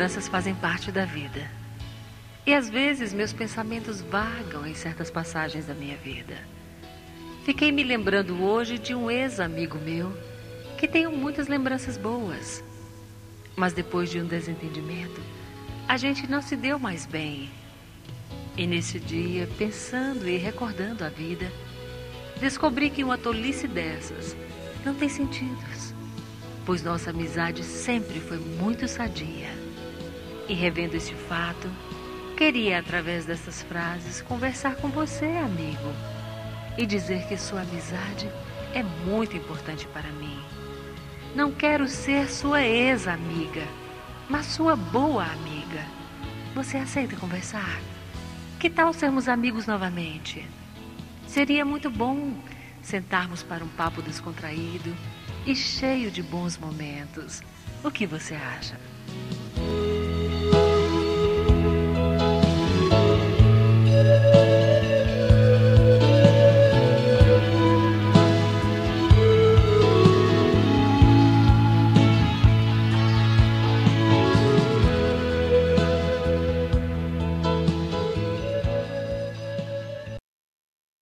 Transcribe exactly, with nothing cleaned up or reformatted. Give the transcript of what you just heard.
lembranças fazem parte da vida. E às vezes meus pensamentos vagam em certas passagens da minha vida. Fiquei me lembrando hoje de um ex-amigo meu que tenho muitas lembranças boas. Mas depois de um desentendimento, a gente não se deu mais bem. E nesse dia, pensando e recordando a vida, descobri que uma tolice dessas não tem sentidos, pois nossa amizade sempre foi muito sadia. E revendo esse fato, queria, através dessas frases, conversar com você, amigo, e dizer que sua amizade é muito importante para mim. Não quero ser sua ex-amiga, mas sua boa amiga. Você aceita conversar? Que tal sermos amigos novamente? Seria muito bom sentarmos para um papo descontraído e cheio de bons momentos. O que você acha?